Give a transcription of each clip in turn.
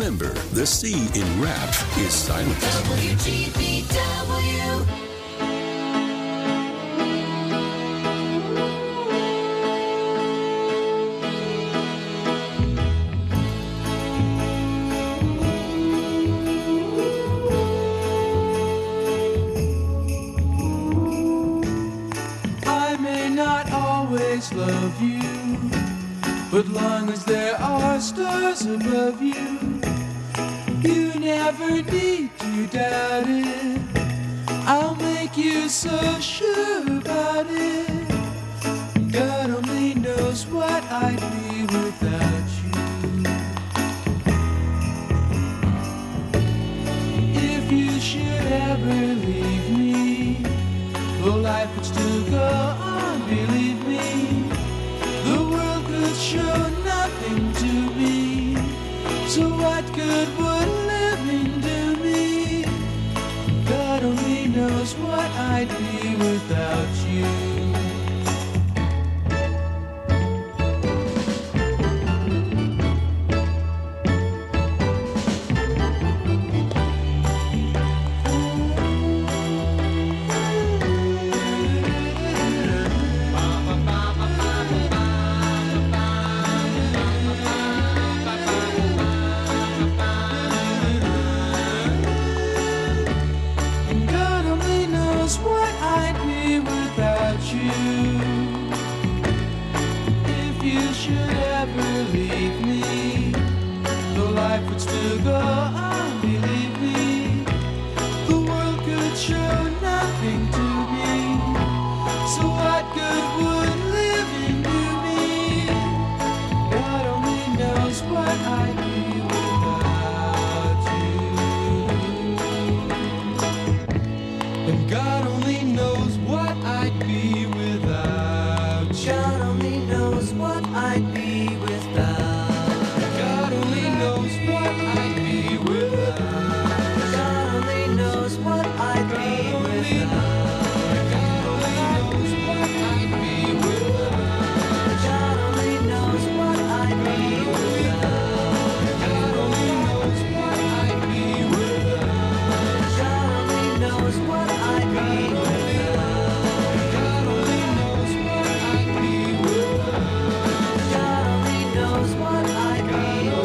Remember, the C in rap is silent. WGBW. I may not always love you, but long as there are stars above you, you never need to doubt it. I'll make you so sure about it. God only knows what I'd be without you. If you should ever leave me, though life would still go on, believe me, the world could show nothing to me. So what good would living do me? God only knows what I'd be without you. God only knows what I'd be without you. If you should ever leave me, though life would still go on, believe me, the world could show nothing to me. So what good would living do me? God only knows what I'd be without you. And God only knows what I'd be without you. God only knows what I'd be without. God only knows what I'd be without. God only knows what I'd be without. God only knows what I'd be without. God only knows what I'd be without. God only knows what I'd be without. God only knows what I'd be without. God only knows what I'd be without. God only knows what I'd be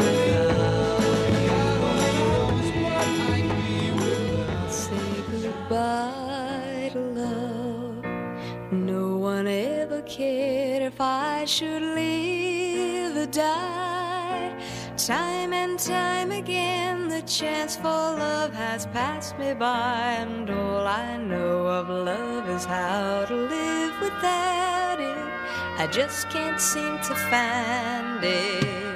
without. Say goodbye to love. No one ever cared if I should live or die. Time and time again, the chance for love has passed me by, and all I know of love is how to live without it. I just can't seem to find it.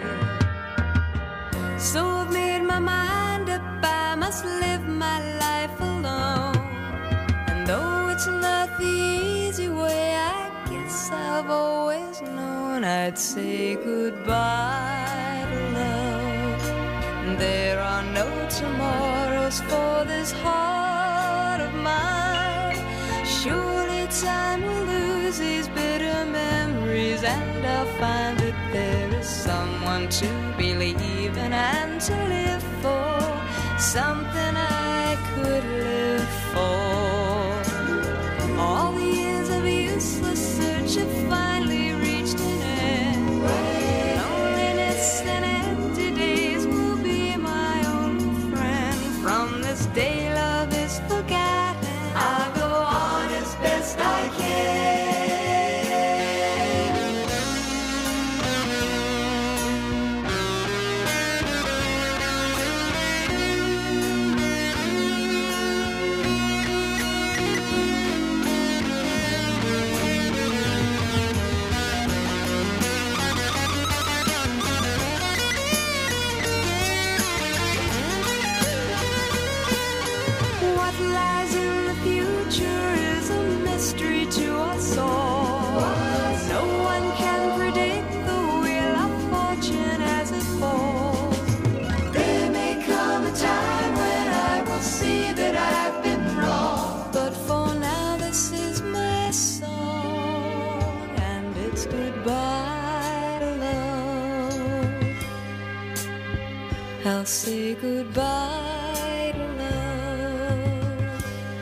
So I've made my mind up, I must live my life alone. And though it's not the easy way, I guess I've always known I'd say goodbye to love. There are no tomorrows for this heart of mine. Surely time will lose these bitter memories, and I'll find that there is someone to believe in and to live for, something I could live for. All the years of useless search have finally reached an end. Loneliness and empty days will be my only friend. From this day love is forgotten, I'll go on as best I can. What lies in the future is a mystery to us all. No one can predict the wheel of fortune as it falls. There may come a time when I will see that I've been wrong, but for now this is my song, and it's goodbye to love. I'll say goodbye to love.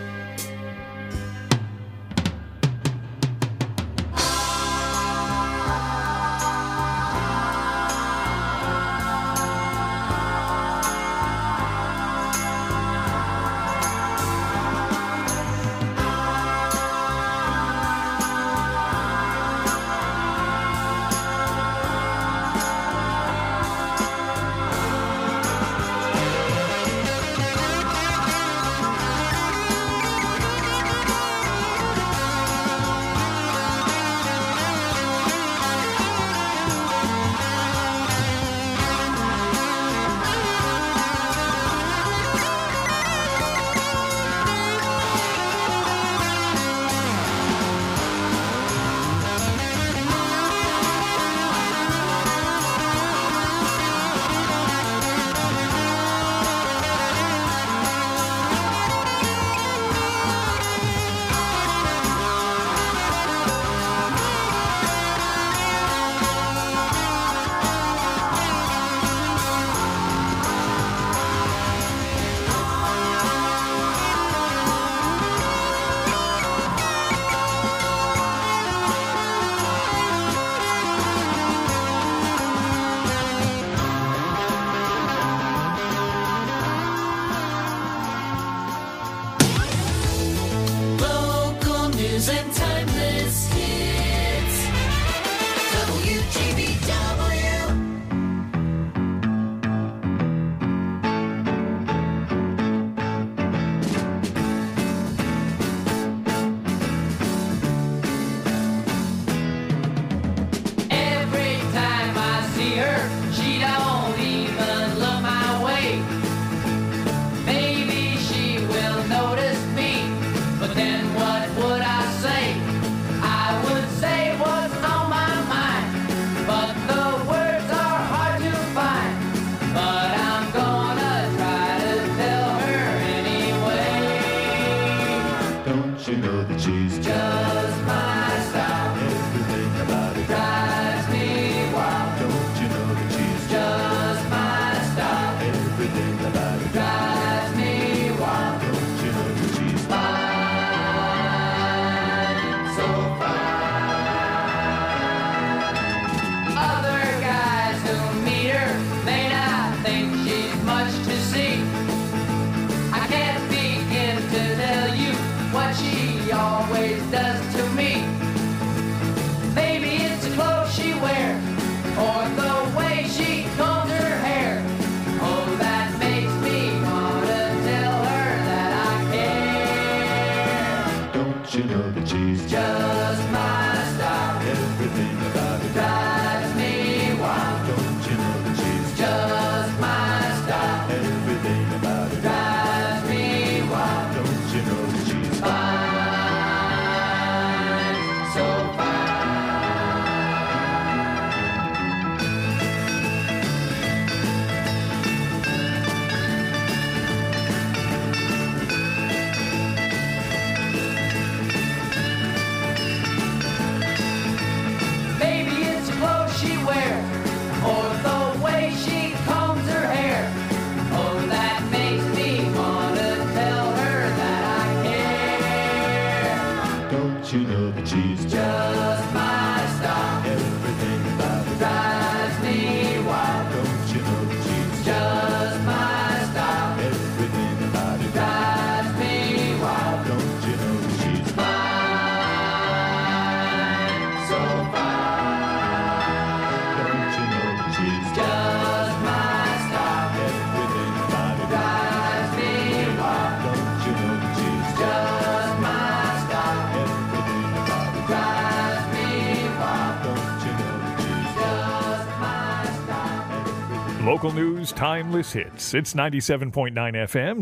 Local news, timeless hits. It's 97.9 FM,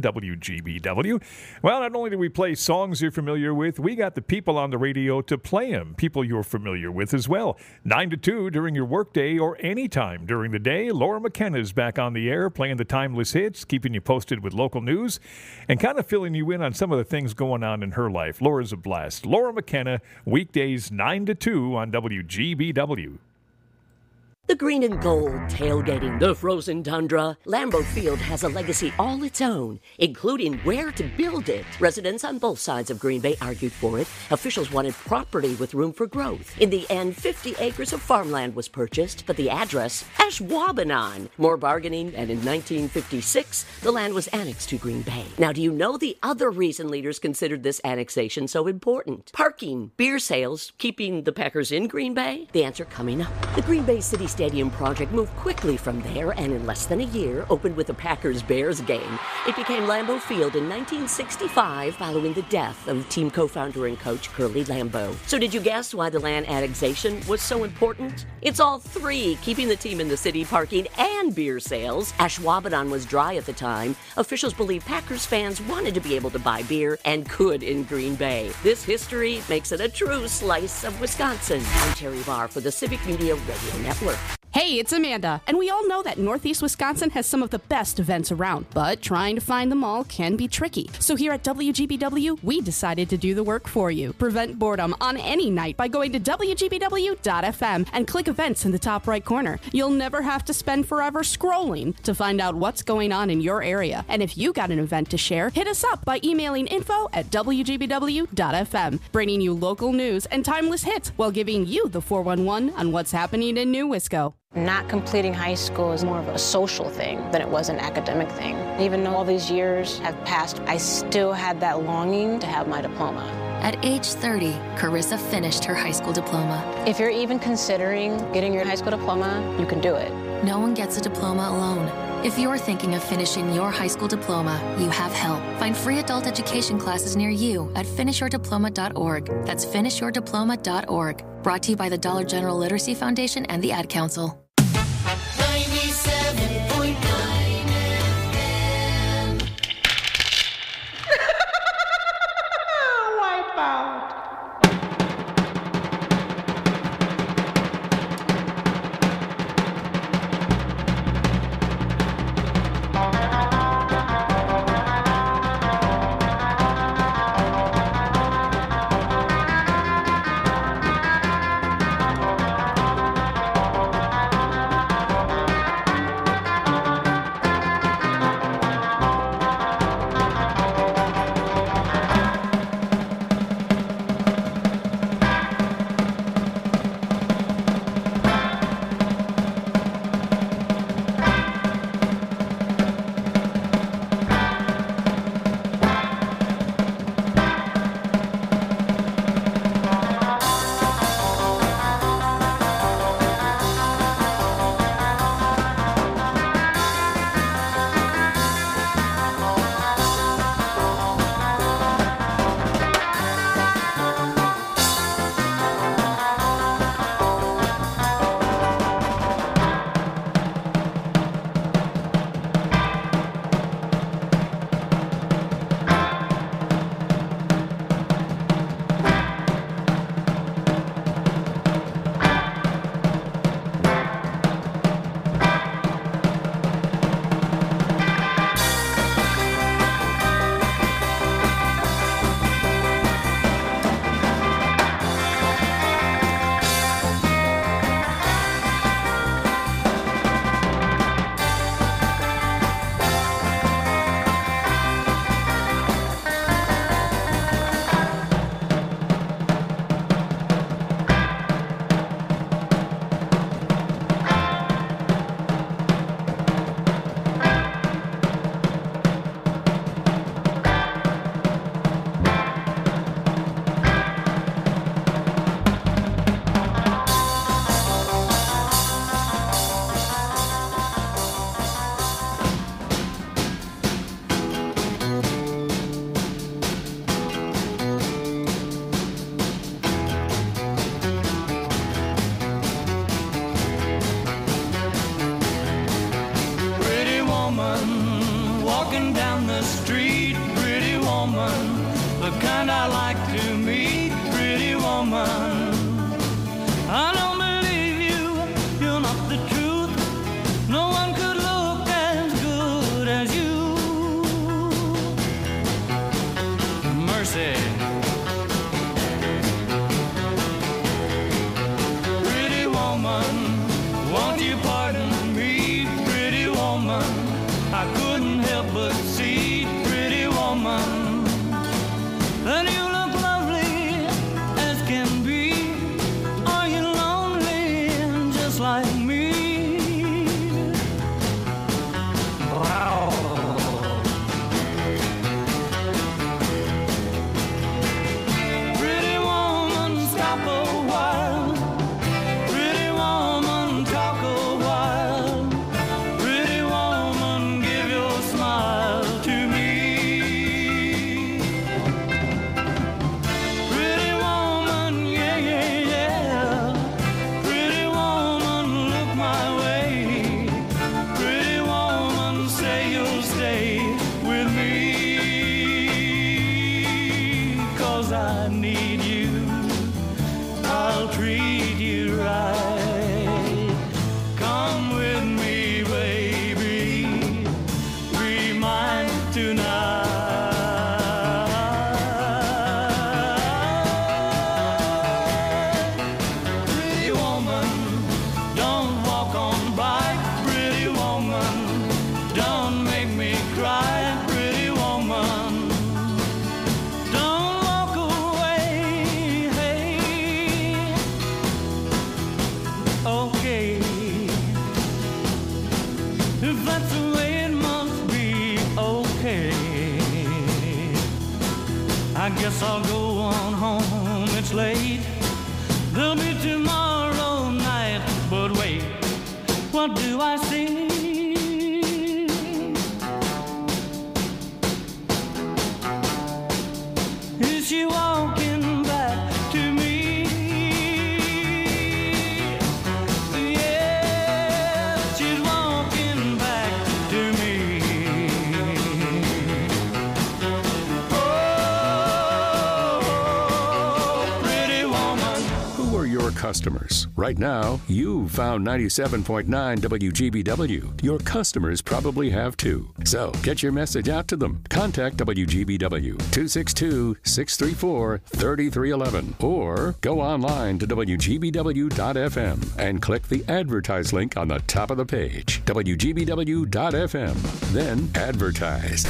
WGBW. Well, not only do we play songs you're familiar with, we got the people on the radio to play them, people you're familiar with as well. 9 to 2 during your workday or any time during the day. Laura McKenna's back on the air playing the timeless hits, keeping you posted with local news, and kind of filling you in on some of the things going on in her life. Laura's a blast. Laura McKenna, weekdays 9 to 2 on WGBW. The green and gold, tailgating the frozen tundra. Lambeau Field has a legacy all its own, including where to build it. Residents on both sides of Green Bay argued for it. Officials wanted property with room for growth. In the end, 50 acres of farmland was purchased, but the address, Ashwaubenon. More bargaining, and in 1956, the land was annexed to Green Bay. Now, do you know the other reason leaders considered this annexation so important? Parking, beer sales, keeping the Packers in Green Bay? The answer coming up. The Green Bay City Stadium project moved quickly from there and in less than a year opened with a Packers-Bears game. It became Lambeau Field in 1965 following the death of team co-founder and coach Curly Lambeau. So did you guess why the land annexation was so important? It's all three, keeping the team in the city, parking, and beer sales. Ashwaubenon was dry at the time. Officials believe Packers fans wanted to be able to buy beer and could in Green Bay. This history makes it a true slice of Wisconsin. I'm Terry Barr for the Civic Media Radio Network. Hey, it's Amanda, and we all know that Northeast Wisconsin has some of the best events around, but trying to find them all can be tricky. So here at WGBW, we decided to do the work for you. Prevent boredom on any night by going to WGBW.fm and click events in the top right corner. You'll never have to spend forever scrolling to find out what's going on in your area. And if you got an event to share, hit us up by emailing info@WGBW.fm, bringing you local news and timeless hits while giving you the 411 on what's happening in New Wisco. Not completing high school is more of a social thing than it was an academic thing. Even though all these years have passed, I still had that longing to have my diploma. At age 30, Carissa finished her high school diploma. If you're even considering getting your high school diploma, you can do it. No one gets a diploma alone. If you're thinking of finishing your high school diploma, you have help. Find free adult education classes near you at finishyourdiploma.org. That's finishyourdiploma.org. Brought to you by the Dollar General Literacy Foundation and the Ad Council. 97.9 FM. Wipe out. Won't you pardon me, pretty woman? I couldn't help but see, pretty woman, that you look lovely as can be. Are you lonely just like me? Pretty woman, stop a while. Pretty woman, talk a while. Pretty woman, give your smile to me. Pretty woman, yeah, yeah, yeah. Pretty woman, look my way. Pretty woman, say you'll stay with me. 'Cause I need you. I'll treat you right. Come with me, baby. Be mine tonight. Pretty woman, don't walk on by. Pretty woman, don't make me cry. Pretty woman, don't walk away. Hey, okay. If that's the way it must be, okay. I guess I'll go on home. It's late. There'll be tomorrow night. But wait, what do I see? Is she walking back to me? Yes, she's walking back to me. Oh, pretty woman. Who are your customers? Right now, you've found 97.9 WGBW. Your customers probably have too. So get your message out to them. Contact WGBW 262-634-3311 or go online to WGBW.FM and click the advertise link on the top of the page. WGBW.FM. Then advertise.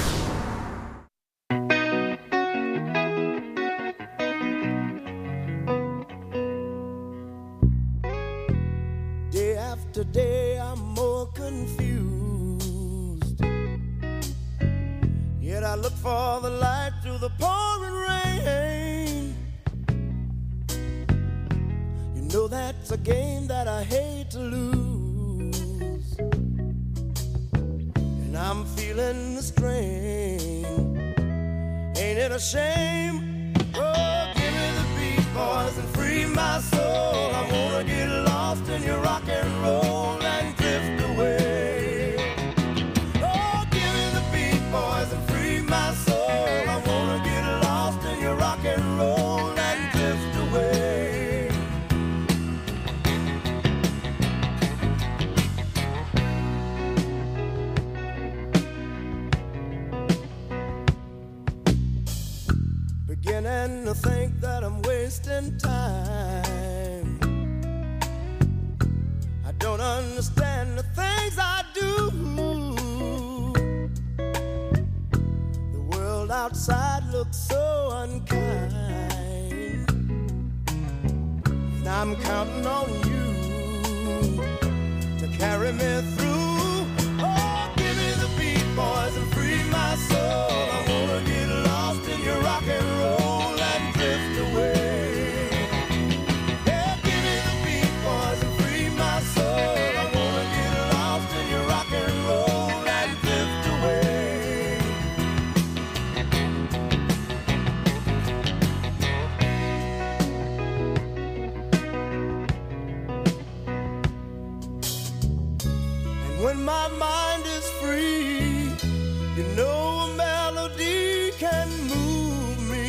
Day after day, I'm more confused. Yet I look for the light through the pouring rain. You know that's a game that I hate to lose. And I'm feeling the strain. Ain't it a shame? Oh, give me the beat, boys, and free my soul. I wanna get lost in your rock and roll and drift away. Oh, give me the beat, boys, and free my soul. I wanna get lost in your rock and roll and drift away. Beginning to think that I'm wasting time. I don't understand the things I do. The world outside looks so unkind. And I'm counting on you to carry me through. Oh, give me the beat, boys, and free my soul. I wanna get lost in your rock and roll and drift away. Yeah, give me the beat, boys, and free my soul. I wanna get lost in your rock and roll and drift away. And when my mind is free, you know a melody can move me.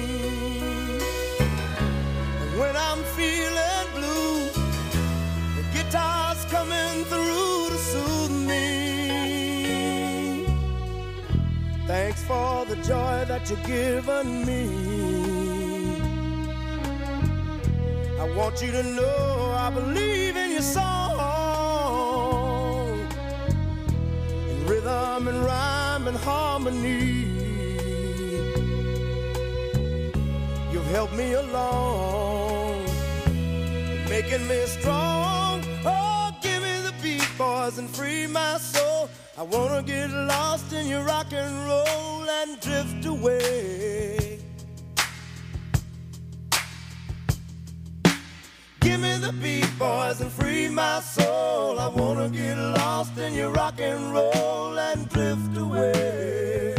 And when I'm feeling blue, the guitar's coming through to soothe me. Thanks for the joy that you've given me. I want you to know I believe in your song. rhythm and rhyme and harmony. You've helped me along, making me strong. Oh, give me the beat, boys, and free my soul. I wanna get lost in your rock and roll and drift away. Give me the beat, boys, and free my soul. I wanna get lost in your rock and roll and drift away.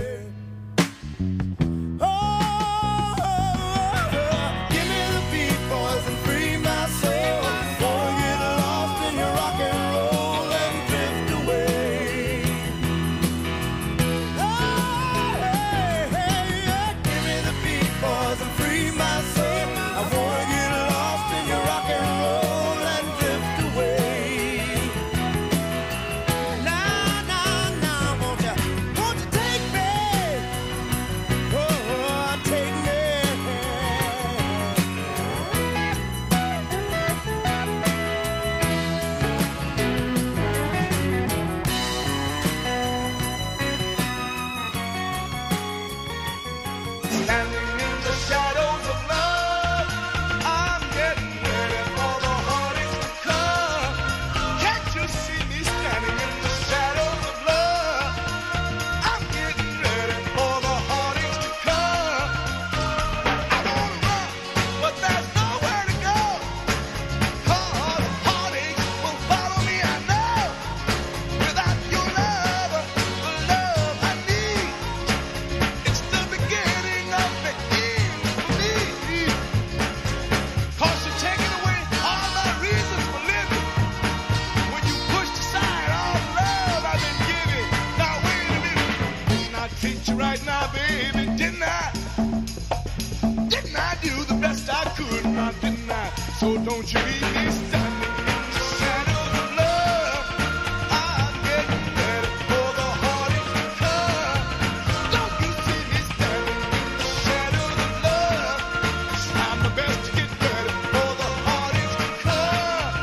So don't you leave me standing in the shadows of love. I'm getting ready for the heartache to come. Don't you see me standing in the shadows of love? I'm the best to get ready for the heartache to come.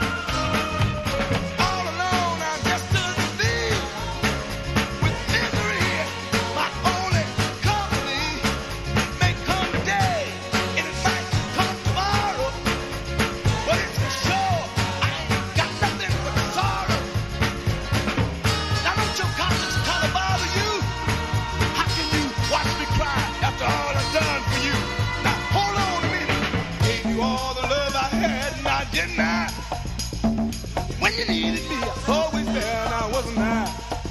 All alone I'm just a thief with misery, my only company. May come today and it might come tomorrow. But it's for sure, I ain't got nothing but sorrow. Now don't your conscience kind of bother you? How can you watch me cry after all I've done for you? Now hold on a minute. Gave you all the love I had, now didn't I? When you needed me, I was always there, now wasn't I?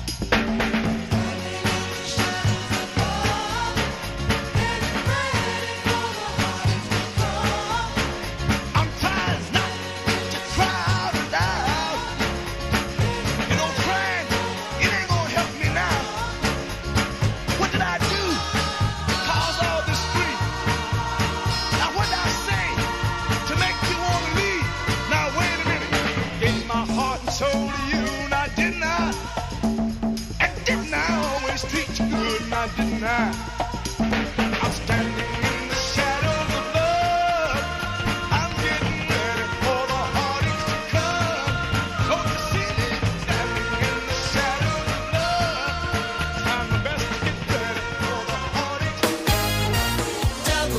I'm trying not to cry it out. You know, crying, it ain't gonna help me now. What did I do to cause all this grief? Now what did I say to make you want to leave? Now wait a minute. Gave my heart and soul to you, now didn't I? And didn't I always treat you good, now didn't I? I'm standing in the shadows of love. I'm getting ready for the heartache to come. Don't you see me standing in the shadows of love? I'm the best to get ready for the heartache to come.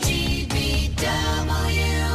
WGBW.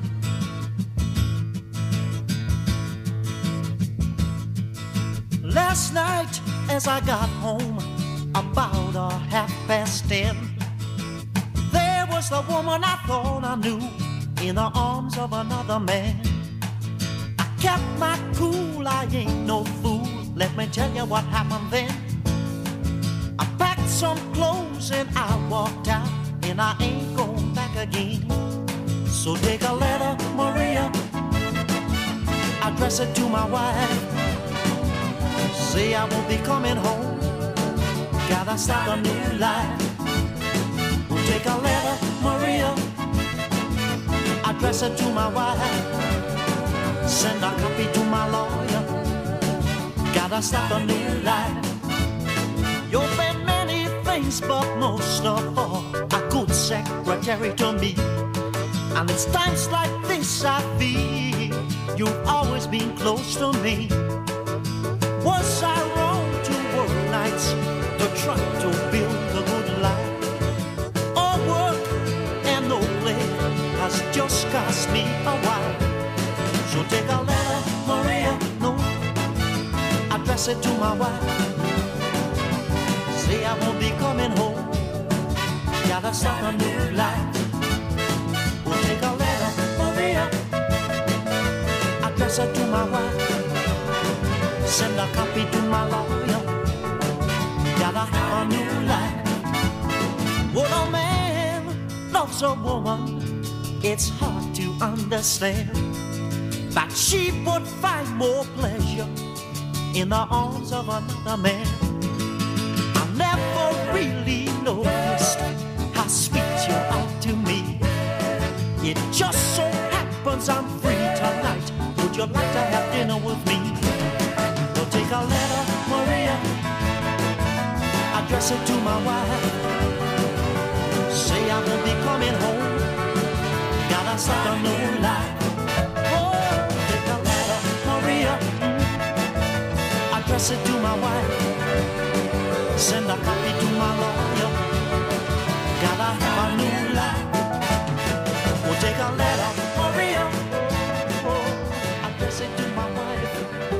Last night as I got home about 10:30, there was the woman I thought I knew in the arms of another man. I kept my cool, I ain't no fool. Let me tell you what happened then. I packed some clothes and I walked out, and I ain't going back again. So take a letter, Maria, address it to my wife. Say I won't be coming home, gotta start a new life. We'll take a letter, Maria, address it to my wife. Send a copy to my lawyer, gotta start a new life. You've been many things, but most of all, a good secretary to me. And it's times like this I feel you've always been close to me. Was I wrong to worry address it to my wife. Say I won't be coming home. Gotta start a new life. We'll take a letter, Maria, address it to my wife. Send a copy to my lawyer. Gotta have a new life. When a man loves a woman, it's hard to understand that she would find more pleasure in the arms of another man. I never really noticed how sweet you are to me. It just so happens I'm free tonight. Would you like to have dinner with me? We'll take a letter, Maria, address it to my wife. Say I won't be coming home. Gotta start a new life. Oh, take a letter, Maria, address it to my wife. Send a copy to my lawyer. Gotta have a new life. We'll take a letter, Maria, oh, address it to my wife.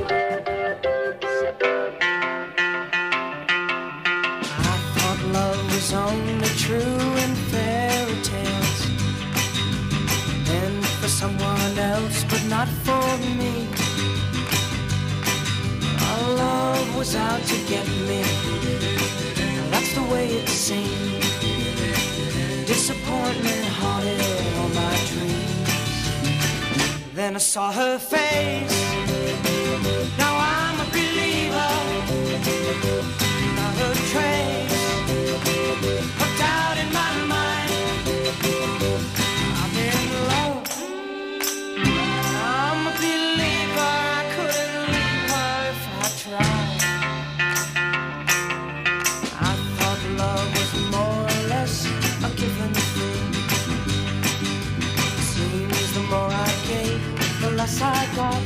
I thought love was only true in fairy tales, and for someone else, but not for me. Our love was out to get me. That's the way it seemed. Disappointment haunted all my dreams. Then I saw her face. Now I'm a believer. Not a trace of doubt in my mind. I'm in love. I'm a believer. I couldn't leave her if I tried. I thought love was more or less a given thing. Seems the more I gave, the less I got.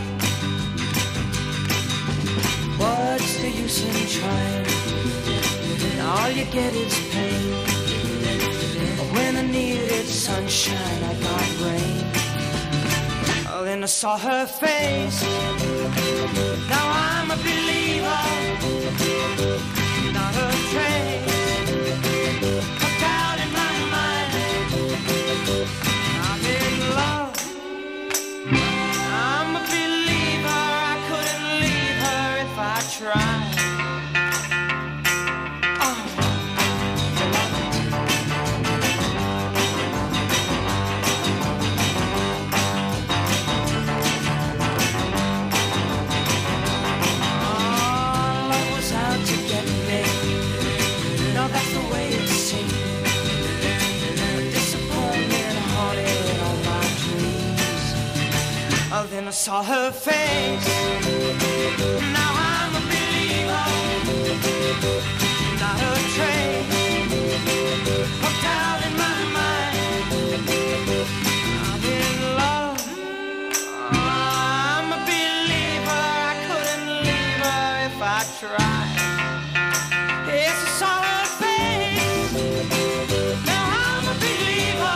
What's the use in trying? All you get is pain. When I needed sunshine, I got rain. Oh, then I saw her face. Now I'm a believer. Not a trace of doubt in my mind. I'm in love. I'm a believer. I couldn't leave her if I tried. Then I saw her face. Now I'm a believer. Not a trace of doubt in my mind. I'm in love. I'm a believer. I couldn't leave her if I tried. Yes, I saw her face. Now I'm a believer.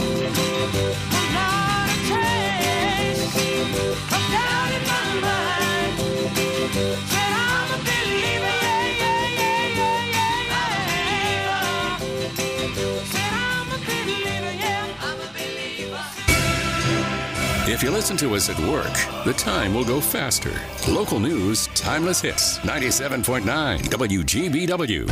Not a trace of doubt in my mind. Said I'm a believer, yeah, yeah, yeah, yeah, yeah, yeah. Said I'm a believer, yeah, I'm a believer. If you listen to us at work, the time will go faster. Local news, timeless hits, 97.9 WGBW.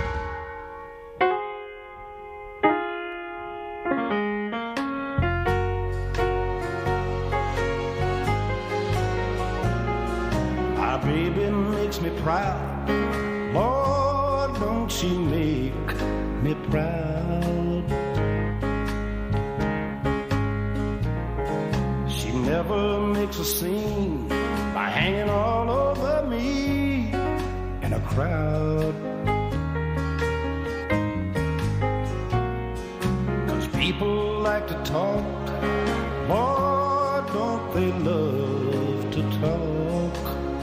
My baby makes me proud. Lord, don't she make me proud. She never makes a scene by hanging all over me in a crowd. 'Cause people like to talk. Lord, don't they love to talk.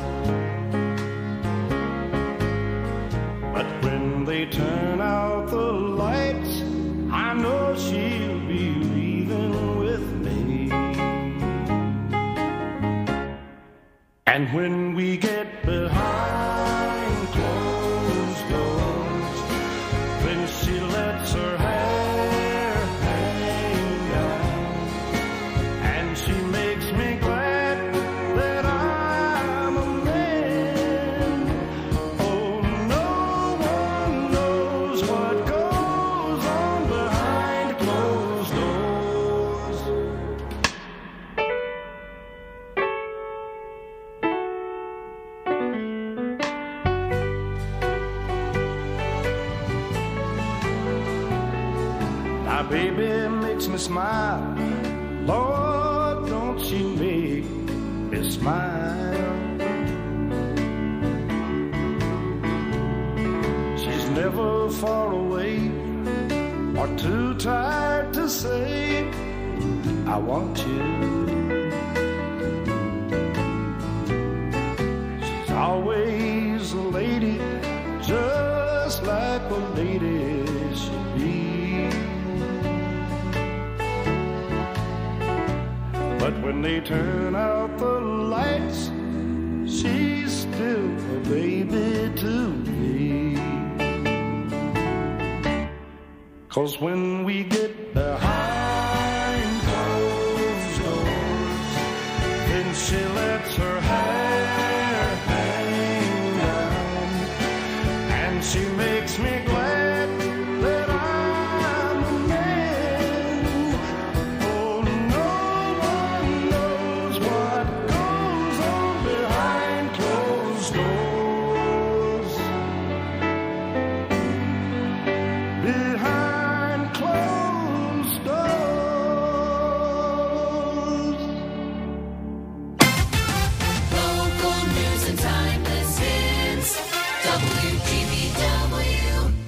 But when they turn out the lights, I know she'll be leaving with me. And when we get behind baby makes me smile. Lord, don't she make me smile. She's never far away or too tired to say, I want you. She's always a lady, just like a lady should be. But when they turn out the lights, she's still a baby to me. 'Cause when we get behind closed doors, then she lets her hair hang down, and she makes me glad that I'm a man. Oh, no one knows what goes on behind closed doors. Behind closed doors. Local news and timeless hits. WGBW.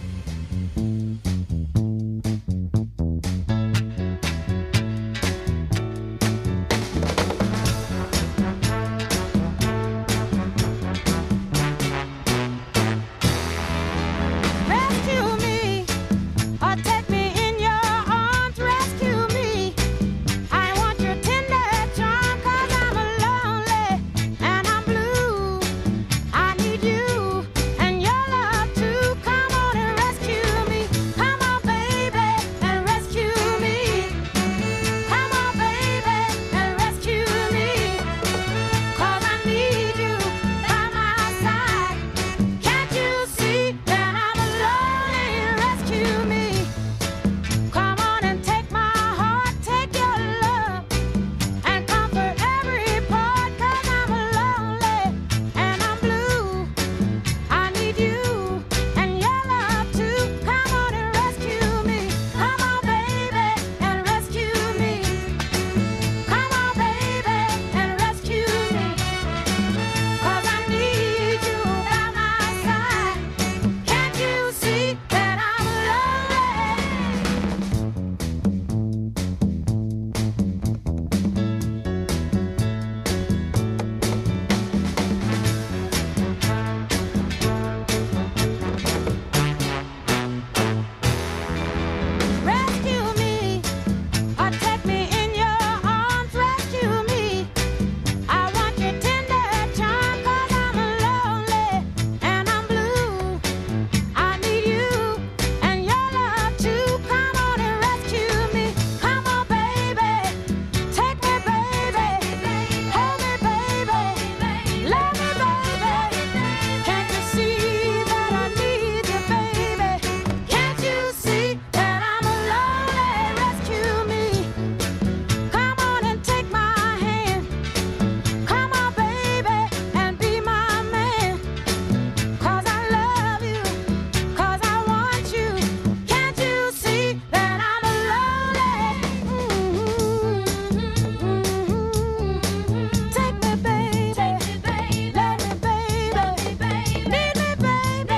Rescue me, or take me in your arms. Rescue me. I want your tender charm, 'cause I'm lonely and I'm blue. I need you and your love to come on and rescue me. Come on, baby, and rescue me. Come on, baby, and rescue me. 'Cause I need you by my side. Can't you see that I'm lonely? Rescue me. Come on and take my heart, take your love, and comfort every part. 'Cause I'm lonely and I'm blue. I need you and your love to come on and rescue me. Come on, baby, and rescue me. Come on, baby, and rescue me. 'Cause I need you by my side. Can't you see that I'm lonely? Rescue me, or take me in your arms. Rescue me. I want your tender charm, 'cause I'm lonely and I'm blue. I need you and your love to come on and rescue me. Come on, baby, take me, baby, hold me, baby, love me, baby. Can't you see that I need you, baby? Can't you see that I'm lonely? Rescue me. Come on and take my hand. Come on, baby, and be my man. 'Cause I love you, 'cause I want you. Can't you see that I'm lonely? Take me, baby, let me, baby, need me, baby.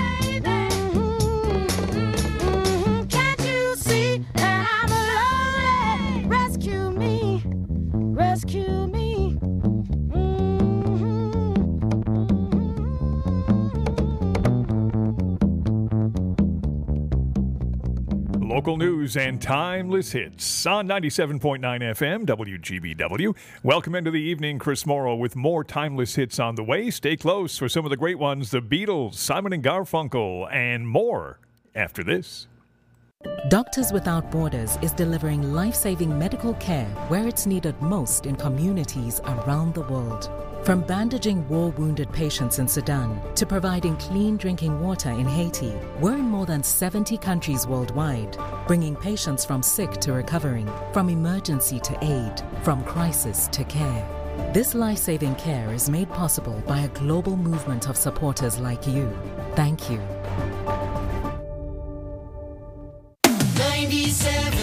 Can't you see that I'm lonely? Rescue me, rescue me. Local news and timeless hits on 97.9 FM WGBW. Welcome into the evening. Chris Morrow with more timeless hits on the way. Stay close for some of the great ones. The Beatles, Simon and Garfunkel, and more after this. Doctors Without Borders is delivering life-saving medical care where it's needed most in communities around the world. From bandaging war-wounded patients in Sudan to providing clean drinking water in Haiti, we're in more than 70 countries worldwide, bringing patients from sick to recovering, from emergency to aid, from crisis to care. This life-saving care is made possible by a global movement of supporters like you. Thank you. 97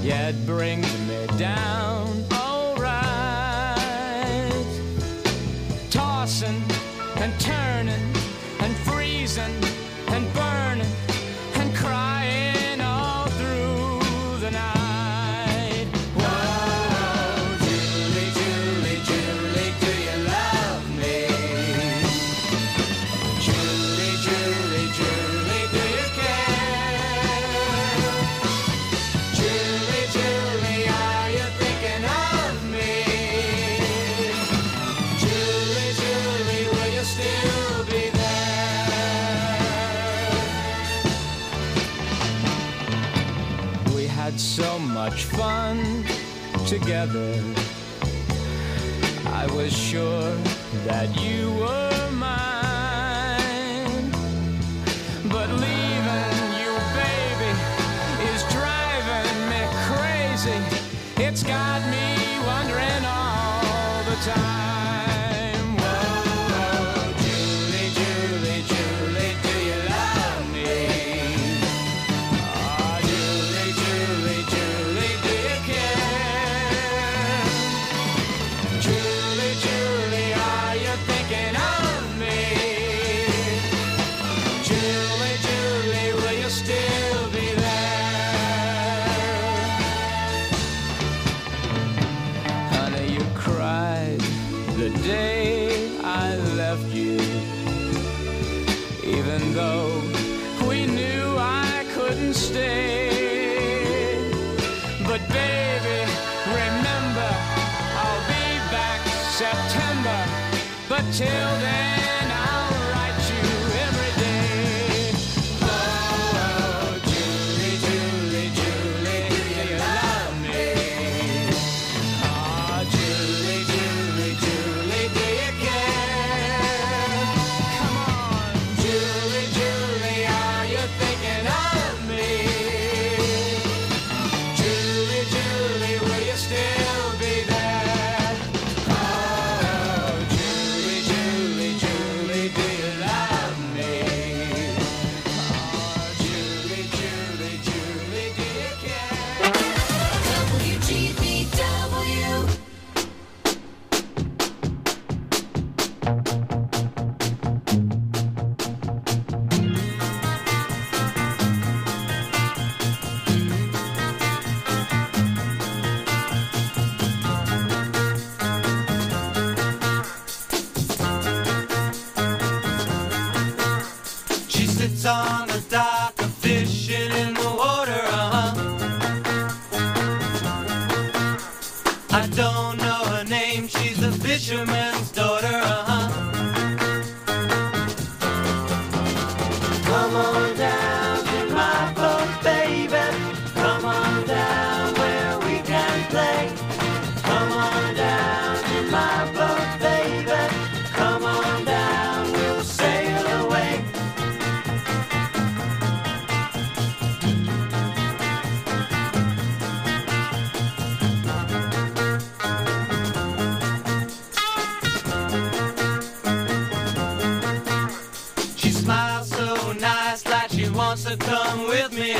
Yeah, it brings me down, alright. Tossing and turning and freezing and burning and crying all through the night. Whoa, Julie, Julie, Julie, do you love me? Julie, Julie, Julie, do you care? Julie, Julie, are you thinking of me? Julie, Julie, will you still be there? We had so much fun together. I was sure that you were mine. But leaving you, baby, is driving me crazy. It's got me wondering all the time. Whoa, Julie, Julie, Julie, do you love me? Oh, Julie, Julie, Julie, do you care? Julie, Julie, are you thinking of me? Julie, Julie, will you still be there? Honey, you cried the day I left you, even though we knew I couldn't stay. But baby, remember, I'll be back September. But till then, I'll write you every day. Oh, Julie, Julie, Julie, do you love me? Oh, Julie, Julie, Julie, do you care? Come on, Julie, Julie, are you thinking of me? Julie, Julie, will you still be there? Oh, Julie, Julie, Julie, do you love me? Oh, Julie, Julie, Julie, do you care? WGBW. She sits on the dock, a fishing in the water, I don't know her name, she's a fisherman's daughter, Come on down to my boat, baby. Come on down where we can play. Come on down to my boat, baby. Come on down, we'll sail away. She smiles so nice, like she wants to come with me,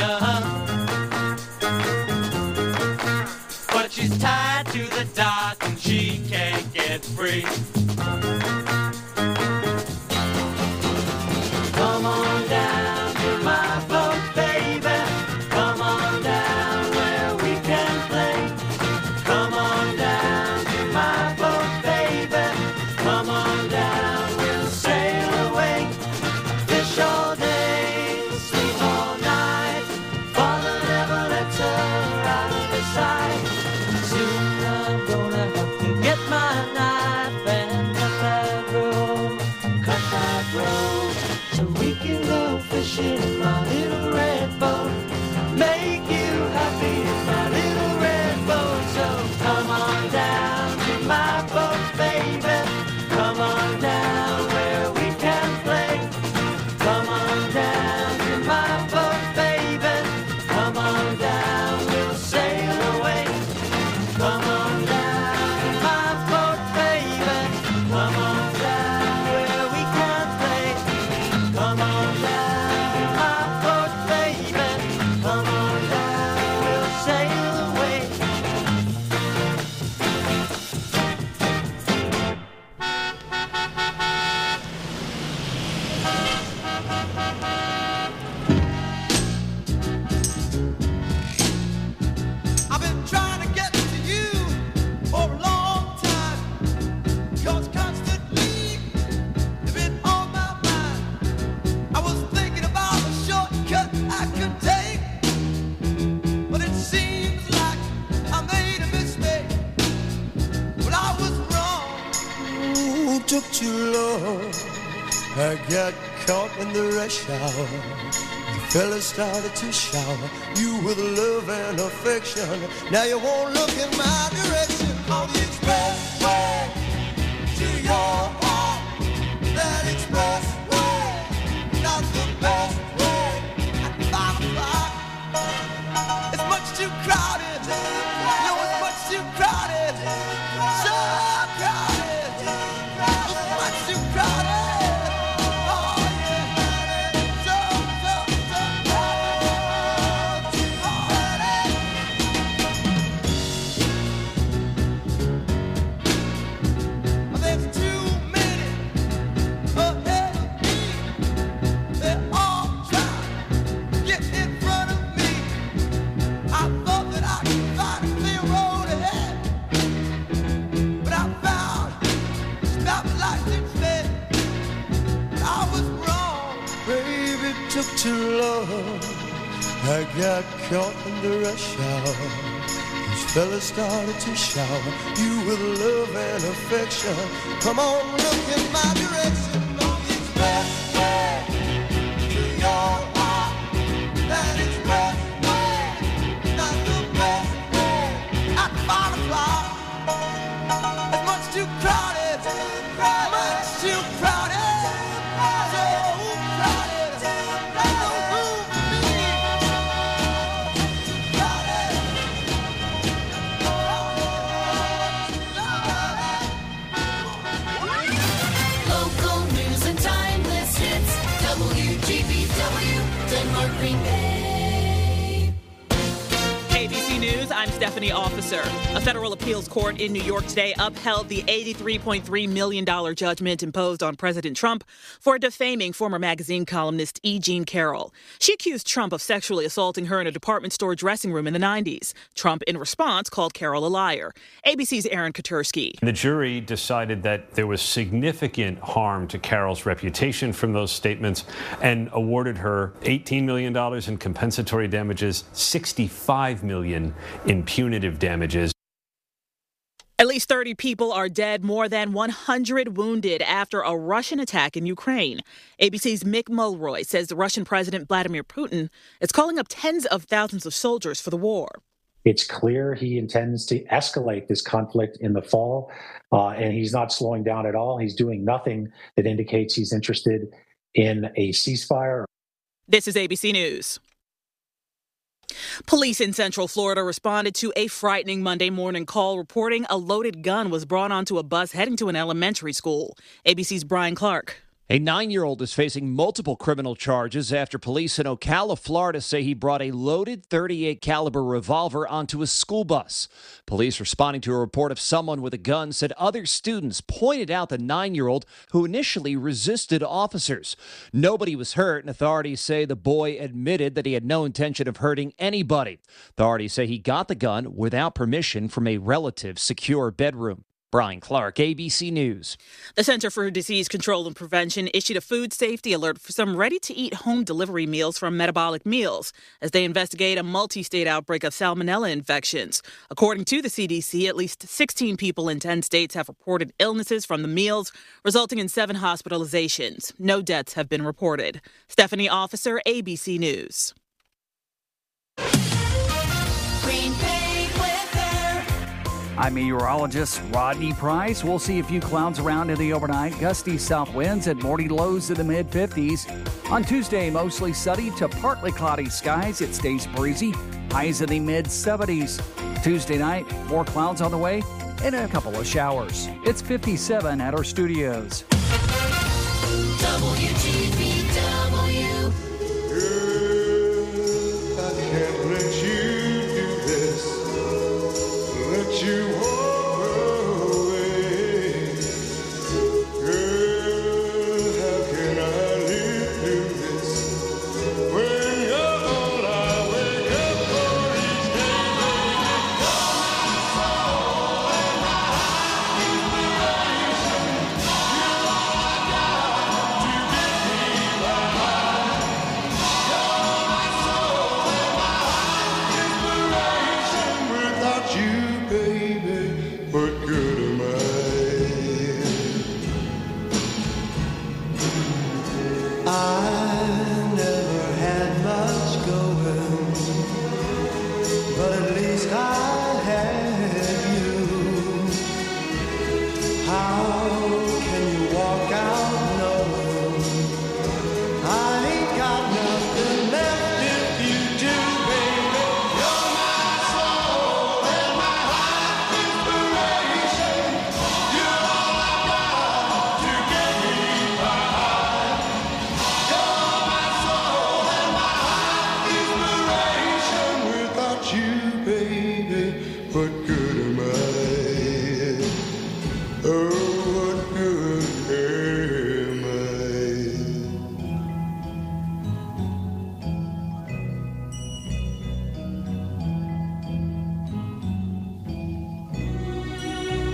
But she's tied to the dock and she can't get free. Come on down to my boat, baby. Come on down where we can play. Come on down to my boat, baby. Come on down, we'll sail away. Fish all day, sleep all night. Father never lets her out of his sight. Soon I'm gonna have to get my knife and cut that rope, so we can go fishing in my little red boat. Make you happy in my little red boat. So come on down to my boat, baby. Come on down where we can play. Come on down to my boat, baby. Come on down, we'll sail away. Come on down to my boat, baby. Come on down where we can play. Come on down to my took too long. I got caught in the rush hour. The fellas started to shower you with love and affection. Now you won't look in my direction on the expressway to your heart. That expressway, not the best way. At 5 o'clock, it's much too crowded. No, it's much too crowded. So crowded. It's much too crowded. Took too long. I got caught in the rush hour. These fellas started to shower you with love and affection. Come on, look in my direction on the expressway to your heart. That expressway, not the best way. At 5 o'clock, it's much too crowded. Much too crowded. So crowded. ABC News, I'm Stephanie Officer. A federal appeals court in New York today upheld the $83.3 million judgment imposed on President Trump for defaming former magazine columnist E. Jean Carroll. She accused Trump of sexually assaulting her in a department store dressing room in the 90s. Trump, in response, called Carroll a liar. ABC's Aaron Katursky. The jury decided that there was significant harm to Carroll's reputation from those statements and awarded her $18 million in compensatory damages, $65 million in punitive damages. At least 30 people are dead, more than 100 wounded after a Russian attack in Ukraine. ABC's Mick Mulroy says the Russian President Vladimir Putin is calling up tens of thousands of soldiers for the war. It's clear he intends to escalate this conflict in the fall, and he's not slowing down at all. He's doing nothing that indicates he's interested in a ceasefire. This is ABC News. Police in Central Florida responded to a frightening Monday morning call reporting a loaded gun was brought onto a bus heading to an elementary school. ABC's Brian Clark. A 9-year-old is facing multiple criminal charges after police in Ocala, Florida say he brought a loaded .38 caliber revolver onto a school bus. Police responding to a report of someone with a gun said other students pointed out the 9-year-old who initially resisted officers. Nobody was hurt, and authorities say the boy admitted that he had no intention of hurting anybody. Authorities say he got the gun without permission from a relative's secure bedroom. Brian Clark, ABC News. The Center for Disease Control and Prevention issued a food safety alert for some ready-to-eat home delivery meals from Metabolic Meals as they investigate a multi-state outbreak of salmonella infections. According to the CDC, at least 16 people in 10 states have reported illnesses from the meals, resulting in 7 hospitalizations. No deaths have been reported. Stephanie Officer, ABC News. Green Bay weather. I'm meteorologist Rodney Price. We'll see a few clouds around in the overnight. Gusty south winds and morning lows in the mid-50s. On Tuesday, mostly sunny to partly cloudy skies. It stays breezy. Highs in the mid-70s. Tuesday night, more clouds on the way and a couple of showers. It's 57 at our studios. WGBW. I can't let you do this. Let you walk away. Girl, how can I live through this? When you're all I wake up for each day.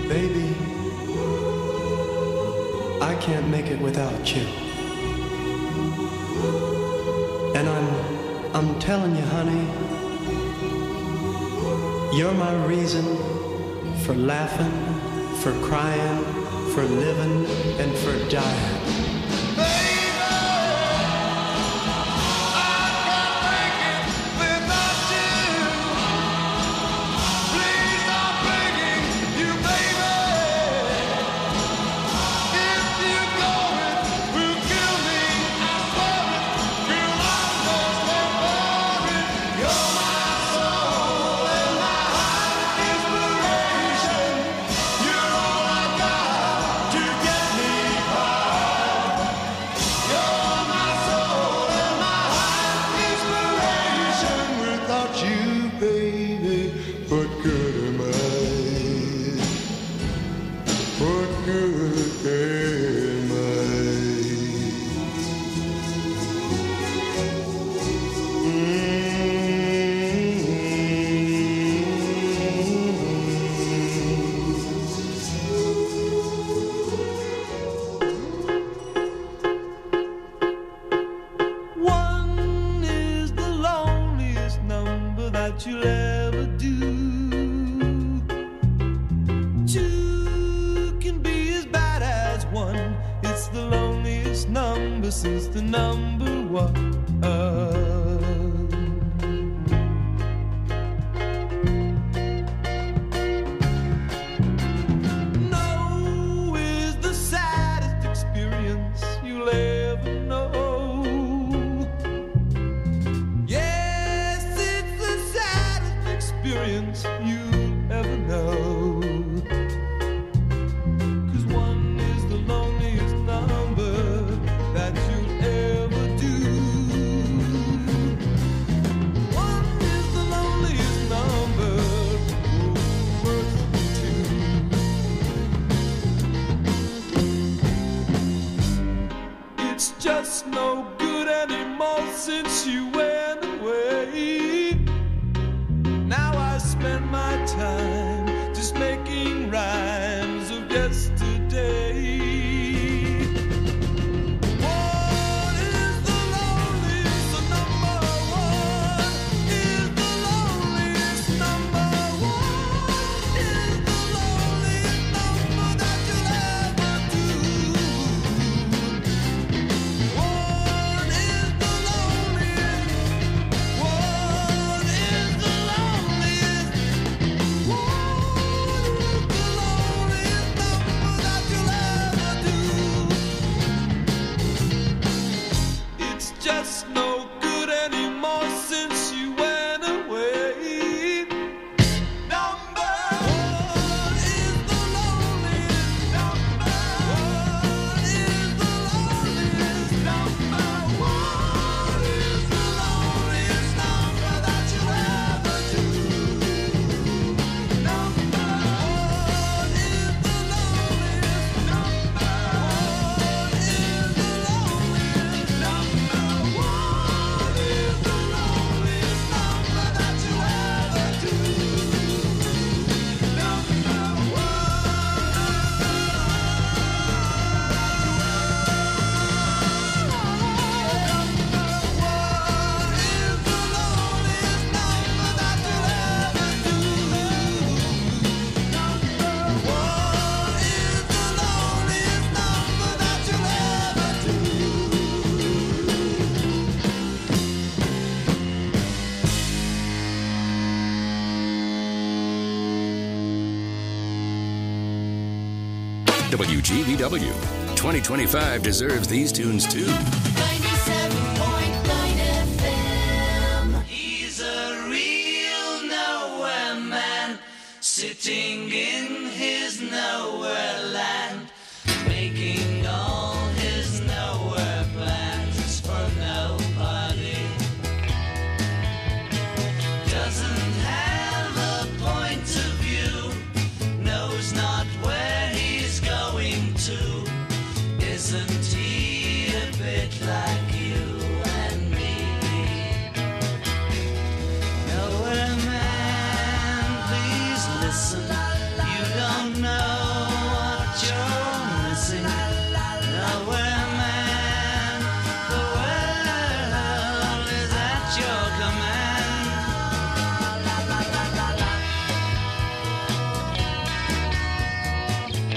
Baby, I can't make it without you. And I'm telling you, honey, you're my reason for laughing, for crying, for living, and for dying. WGBW. 2025 deserves these tunes too. 97.9 FM. He's a real nowhere man, sitting in his nowhere land, making all his nowhere plans for nobody. Doesn't have a point of view, knows not where he's going to. Isn't he a bit like you and me? Nowhere man, please listen.